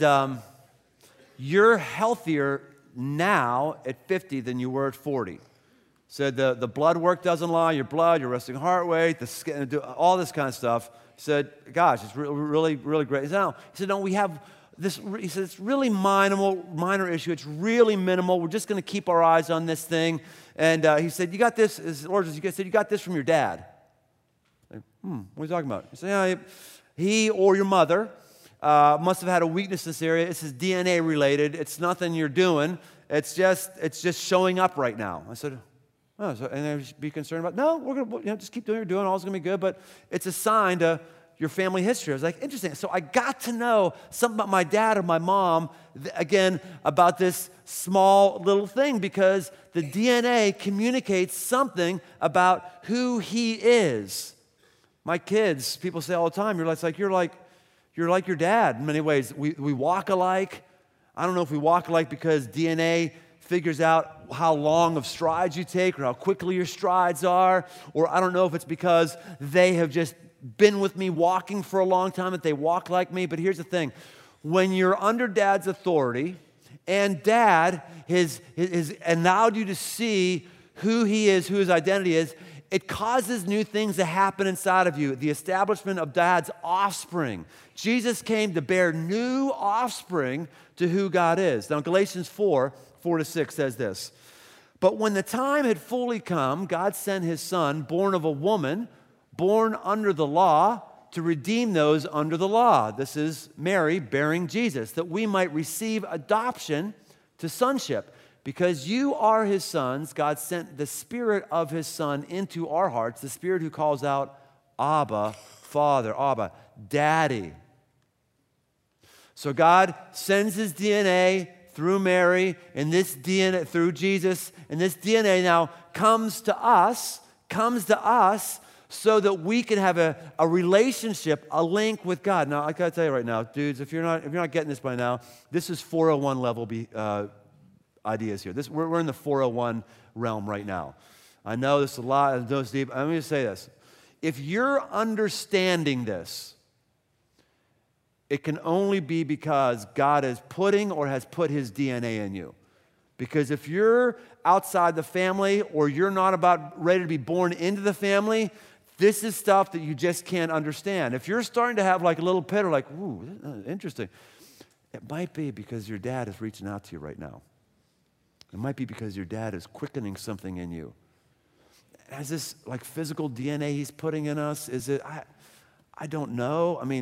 you're healthier now at 50 than you were at 40. Said the blood work doesn't lie, your blood, your resting heart rate, the skin, all this kind of stuff. He said, gosh, it's really, really great. He said, no, we have this. He said, it's really minor issue. It's really minimal. We're just going to keep our eyes on this thing. And he said, you got this. His orders, he said, you got this from your dad. Like, what are you talking about? He said, yeah, he or your mother must have had a weakness in this area. This is DNA related. It's nothing you're doing. It's just showing up right now. I said, oh, so, and I should be concerned about, no, we're going to just keep doing what you're doing. All's going to be good. But it's a sign to your family history. I was like, interesting. So I got to know something about my dad or my mom, again, about this small little thing because the DNA communicates something about who he is. My kids, people say all the time, you're like your dad in many ways. We walk alike. I don't know if we walk alike because DNA figures out how long of strides you take or how quickly your strides are, or I don't know if it's because they have just been with me walking for a long time that they walk like me. But here's the thing. When you're under dad's authority and dad has allowed you to see who he is, who his identity is, it causes new things to happen inside of you. The establishment of dad's offspring. Jesus came to bear new offspring to who God is. Now, Galatians 4:4-6 says this. But when the time had fully come, God sent his son, born of a woman, born under the law, to redeem those under the law. This is Mary bearing Jesus, that we might receive adoption to sonship. Because you are his sons, God sent the Spirit of his Son into our hearts, the Spirit who calls out, Abba, Father, Abba, Daddy. So God sends his DNA through Mary, and this DNA through Jesus, and this DNA now comes to us so that we can have a relationship, a link with God. Now, I gotta tell you right now, dudes, if you're not getting this by now, this is 401 level ideas here. We're in the 401 realm right now. I know this is a lot, I know it's deep. I'm going to say this. If you're understanding this, it can only be because God is putting or has put his DNA in you. Because if you're outside the family or you're not about ready to be born into the family, this is stuff that you just can't understand. If you're starting to have like a little pit or like, ooh, interesting, it might be because your dad is reaching out to you right now. It might be because your dad is quickening something in you. Is this like physical DNA he's putting in us? Is it, I don't know. I mean,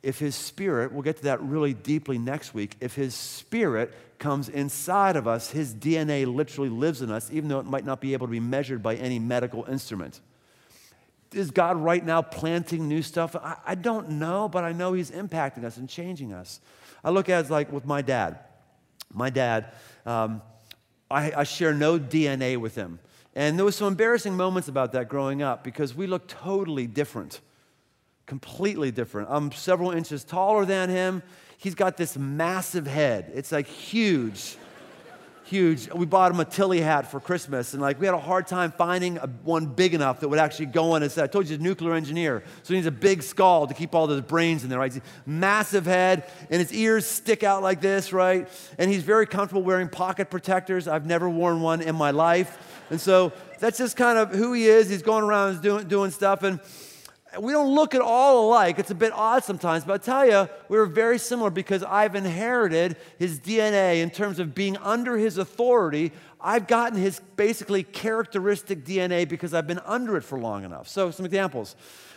if his Spirit, we'll get to that really deeply next week, if his Spirit comes inside of us, his DNA literally lives in us, even though it might not be able to be measured by any medical instrument. Is God right now planting new stuff? I don't know, but I know he's impacting us and changing us. I look at it like with my dad. My dad, I share no DNA with him. And there was some embarrassing moments about that growing up because we look totally different, completely different. I'm several inches taller than him. He's got this massive head. It's like huge, huge. We bought him a Tilly hat for Christmas, and like we had a hard time finding one big enough that would actually go on his head. I told you he's a nuclear engineer, so he needs a big skull to keep all those brains in there, right? Massive head, and his ears stick out like this, right? And he's very comfortable wearing pocket protectors. I've never worn one in my life. And so that's just kind of who he is. He's going around doing stuff, and we don't look at all alike. It's a bit odd sometimes, but I tell you, we're very similar because I've inherited his DNA in terms of being under his authority. I've gotten his basically characteristic DNA because I've been under it for long enough. So some examples.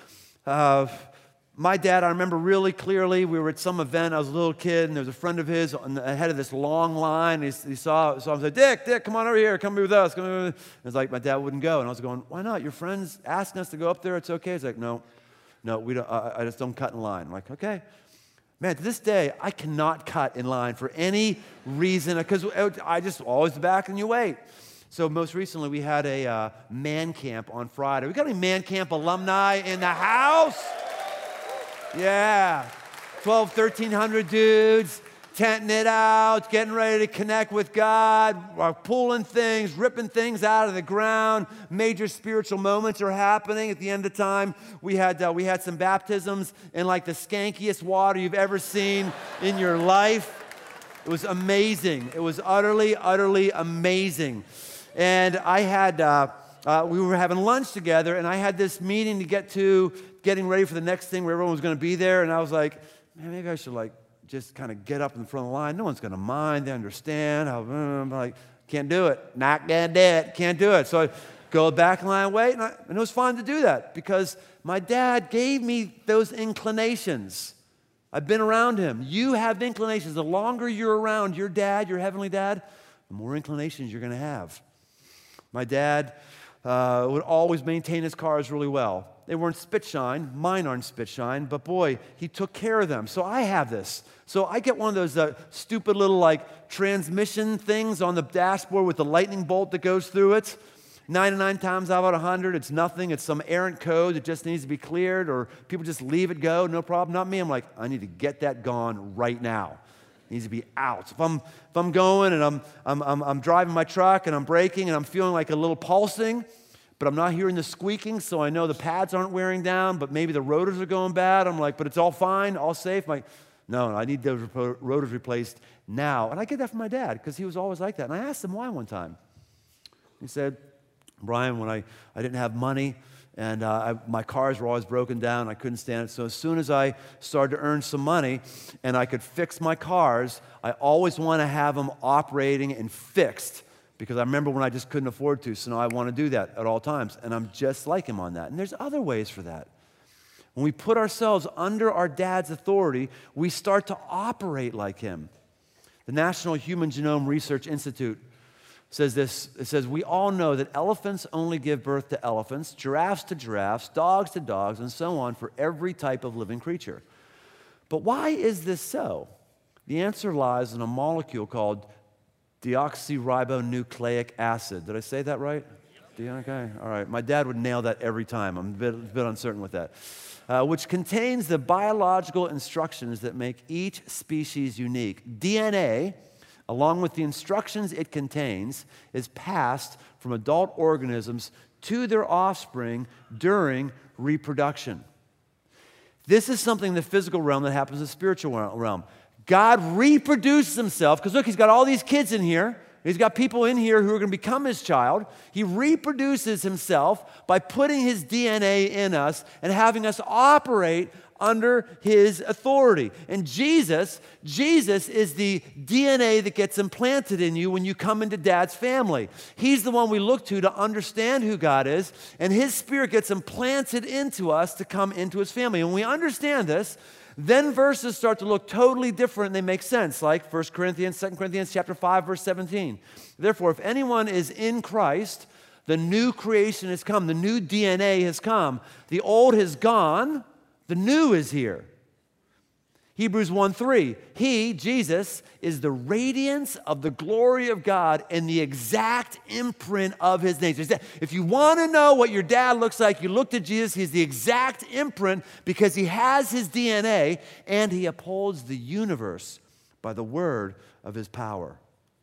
My dad, I remember really clearly, we were at some event, I was a little kid, and there was a friend of his ahead of this long line. He saw him and said, Dick, come on over here, come be with us. And it's like, my dad wouldn't go. And I was going, why not? Your friend's asking us to go up there, it's okay. He's like, no, we don't, I just don't cut in line. I'm like, okay. Man, to this day, I cannot cut in line for any reason, because I just always back and you wait. So most recently, we had a man camp on Friday. We got any man camp alumni in the house? Yeah, 1,300 dudes, tenting it out, getting ready to connect with God, pulling things, ripping things out of the ground. Major spiritual moments are happening at the end of time. We had some baptisms in like the skankiest water you've ever seen in your life. It was amazing. It was utterly, utterly amazing. And I had, we were having lunch together, and I had this meeting to get to, getting ready for the next thing where everyone was going to be there, and I was like, man, maybe I should like just kind of get up in front of the line. No one's going to mind. They understand. I'm like, can't do it. Not going to do it. Can't do it. So I go back in line, wait, and it was fun to do that because my dad gave me those inclinations. I've been around him. You have inclinations. The longer you're around your dad, your heavenly dad, the more inclinations you're going to have. My dad would always maintain his cars really well. They weren't spit shine. Mine aren't spit shine, but boy, he took care of them. So I have this. So I get one of those stupid little like transmission things on the dashboard with the lightning bolt that goes through it. 99 times out of 100, it's nothing. It's some errant code that just needs to be cleared, or people just leave it go, no problem. Not me. I'm like, I need to get that gone right now. It needs to be out. If I'm going and I'm driving my truck and I'm braking and I'm feeling like a little pulsing, but I'm not hearing the squeaking, so I know the pads aren't wearing down, but maybe the rotors are going bad. I'm like, but it's all fine, all safe. I'm like, no, I need those rotors replaced now. And I get that from my dad because he was always like that. And I asked him why one time. He said, Brian, when I didn't have money and my cars were always broken down, I couldn't stand it. So as soon as I started to earn some money and I could fix my cars, I always want to have them operating and fixed, because I remember when I just couldn't afford to, so now I want to do that at all times. And I'm just like him on that. And there's other ways for that. When we put ourselves under our dad's authority, we start to operate like him. The National Human Genome Research Institute says this. It says, we all know that elephants only give birth to elephants, giraffes to giraffes, dogs to dogs, and so on for every type of living creature. But why is this so? The answer lies in a molecule called deoxyribonucleic acid. Did I say that right? Okay, all right. My dad would nail that every time. I'm a bit uncertain with that. Which contains the biological instructions that make each species unique. DNA, along with the instructions it contains, is passed from adult organisms to their offspring during reproduction. This is something in the physical realm that happens in the spiritual realm. God reproduces himself, because look, he's got all these kids in here. He's got people in here who are going to become his child. He reproduces himself by putting his DNA in us and having us operate under his authority. And Jesus is the DNA that gets implanted in you when you come into Dad's family. He's the one we look to understand who God is, and his Spirit gets implanted into us to come into his family. And when we understand this, Then verses start to look totally different and they make sense, like 1 Corinthians, 2 Corinthians chapter 5, verse 17. Therefore, if anyone is in Christ, the new creation has come, the new DNA has come. The old has gone, the new is here. Hebrews 1:3, He, Jesus, is the radiance of the glory of God and the exact imprint of His nature. If you want to know what your dad looks like, you look to Jesus. He's the exact imprint because He has His DNA and He upholds the universe by the word of His power.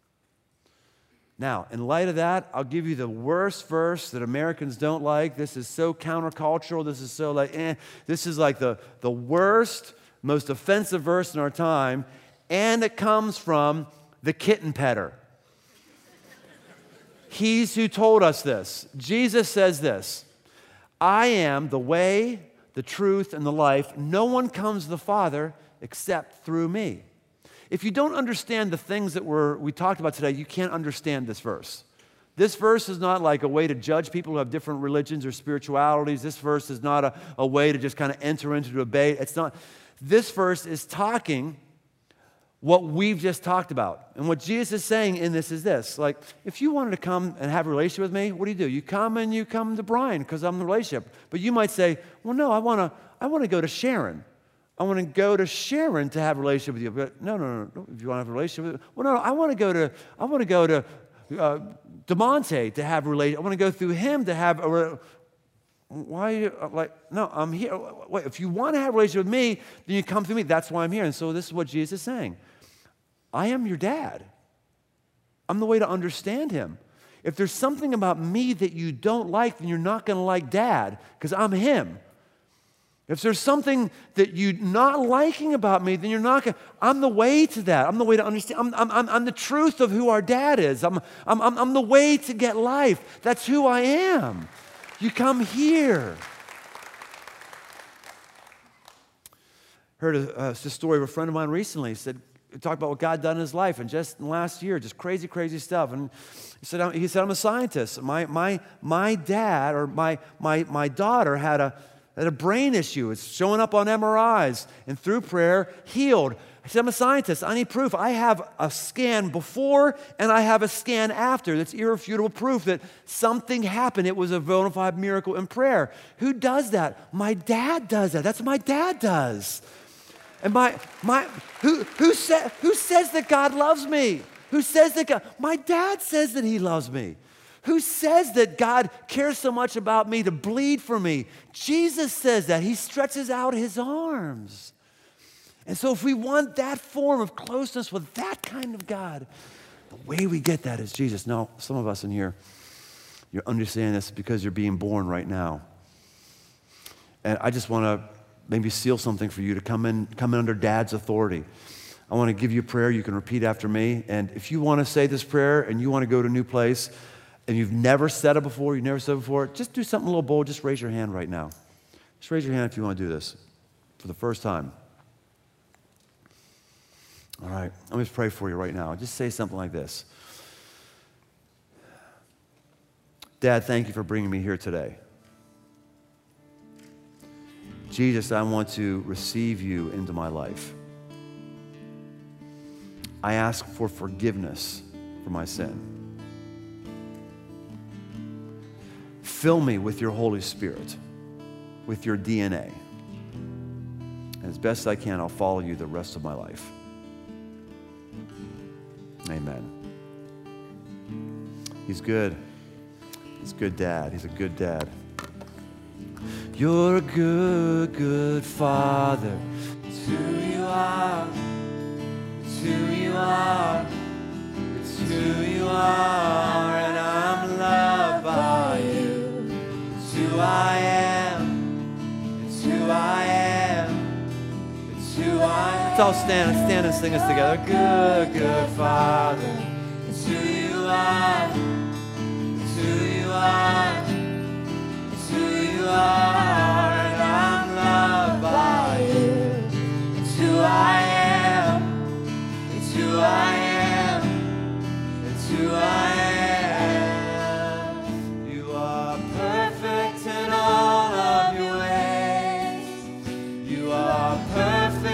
Now, in light of that, I'll give you the worst verse that Americans don't like. This is so countercultural. This is so this is like the worst, most offensive verse in our time, and it comes from the kitten petter. He's who told us this. Jesus says this, I am the way, the truth, and the life. No one comes to the Father except through me. If you don't understand the things that we talked about today, you can't understand this verse. This verse is not like a way to judge people who have different religions or spiritualities. This verse is not a way to just kind of enter into debate. It's not. This verse is talking what we've just talked about. And what Jesus is saying in this is this. Like, if you wanted to come and have a relationship with me, what do? You come to Brian because I'm in the relationship. But you might say, well, no, I want to go to Sharon. I want to go to Sharon to have a relationship with you. But no. If you want to have a relationship with me, well, no, I want to go to DeMonte to have a relationship. I want to go through him to have a why are you no, I'm here. Wait, if you want to have a relationship with me, then you come through me. That's why I'm here. And so this is what Jesus is saying. I am your dad. I'm the way to understand him. If there's something about me that you don't like, then you're not going to like dad because I'm him. If there's something that you're not liking about me, then you're not going to. I'm the way to that. I'm the way to understand. I'm the truth of who our dad is. I'm the way to get life. That's who I am. You come here. Heard a story of a friend of mine recently. He said, talked about what God done in his life, and just in the last year, just crazy stuff. And he said, I'm a scientist. My dad or my daughter had a brain issue. It's showing up on MRIs, and through prayer, healed. I said, I'm a scientist. I need proof. I have a scan before and I have a scan after. That's irrefutable proof that something happened. It was a bona fide miracle in prayer. Who does that? My dad does that. That's what my dad does. And who says that God loves me? Who says that God? My dad says that he loves me. Who says that God cares so much about me to bleed for me? Jesus says that. He stretches out his arms. And so if we want that form of closeness with that kind of God, the way we get that is Jesus. Now, some of us in here, you're understanding this because you're being born right now. And I just want to maybe seal something for you to come in under Dad's authority. I want to give you a prayer. You can repeat after me. And if you want to say this prayer and you want to go to a new place and you've never said it before, just do something a little bold. Just raise your hand right now. Just raise your hand if you want to do this for the first time. All right, let me just pray for you right now. Just say something like this. Dad, thank you for bringing me here today. Jesus, I want to receive you into my life. I ask for forgiveness for my sin. Fill me with your Holy Spirit, with your DNA. And as best I can, I'll follow you the rest of my life. Amen. He's good. He's a good dad. He's a good dad. You're a good, good father. It's who you are. It's who you are. It's who you are. And I'm loved by you. It's who I am. It's who I am. It's who I am. Let's all stand and sing this together. Good, good Father. It's who you are. It's who you are. It's who you are. And I'm loved by you. It's who I am. It's who I am. It's who I am. You are perfect in all of your ways. You are perfect.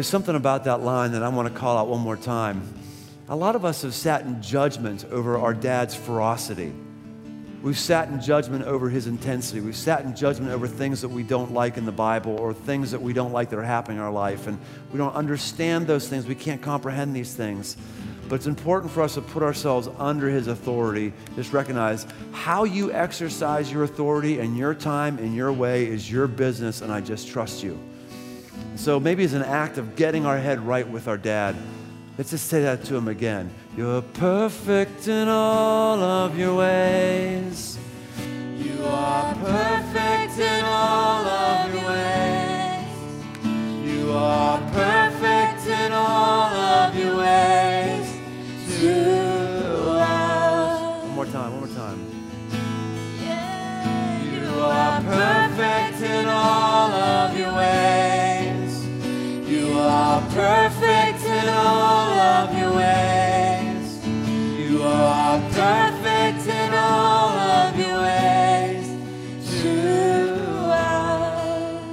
There's something about that line that I want to call out one more time. A lot of us have sat in judgment over our dad's ferocity. We've sat in judgment over his intensity. We've sat in judgment over things that we don't like in the Bible or things that we don't like that are happening in our life. And we don't understand those things. We can't comprehend these things. But it's important for us to put ourselves under his authority. Just recognize how you exercise your authority and your time and your way is your business, and I just trust you. So maybe it's an act of getting our head right with our dad. Let's just say that to him again. You're perfect in all of your ways. You are perfect in all of your ways. You are perfect in all of your ways to us. One more time. Yeah, You are perfect in all of your ways. You are perfect in all of your ways. You are perfect in all of your ways to us.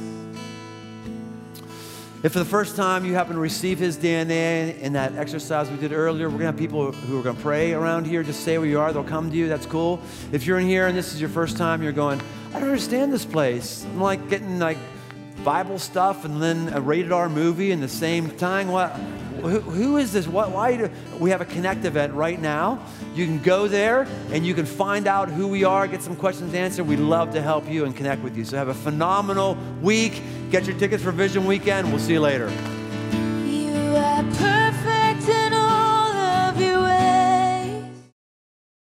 If for the first time you happen to receive his DNA in that exercise we did earlier, we're going to have people who are going to pray around here. Just say where you are. They'll come to you. That's cool. If you're in here and this is your first time, you're going, I don't understand this place. I'm like getting like Bible stuff and then a rated R movie in the same time. Who is this? Why do we have a Connect event right now? You can go there and you can find out who we are, get some questions answered. We'd love to help you and connect with you. So have a phenomenal week. Get your tickets for Vision Weekend. We'll see you later. You are perfect.